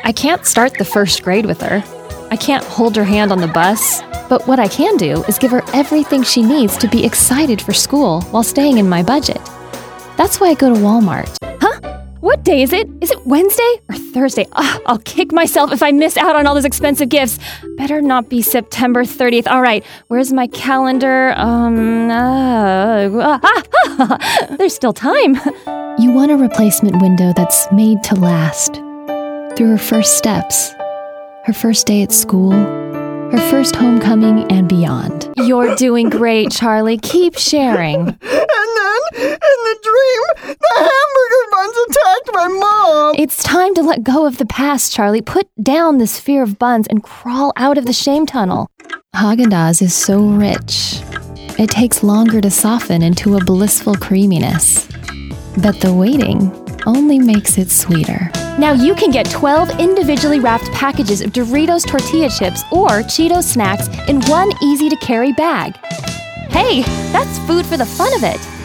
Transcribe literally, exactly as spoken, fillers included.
I can't start the first grade with her. I can't hold her hand on the bus. But what I can do is give her everything she needs to be excited for school while staying in my budget. That's why I go to Walmart. Huh? What day is it? Is it Wednesday or Thursday? Ugh, I'll kick myself if I miss out on all those expensive gifts. Better not be September thirtieth. All right, where's my calendar? Um, uh, ah, ah, there's still time. You want a replacement window that's made to last. Through her first steps, her first day at school, her first homecoming, and beyond. You're doing great, Charlie. Keep sharing. And then, in the dream, the hamburger buns attacked my mom. It's time to let go of the past, Charlie. Put down this fear of buns and crawl out of the shame tunnel. Haagen-Dazs is so rich. It takes longer to soften into a blissful creaminess. But the waiting only makes it sweeter. Now you can get twelve individually wrapped packages of Doritos tortilla chips or Cheetos snacks in one easy-to-carry bag. Hey, that's food for the fun of it.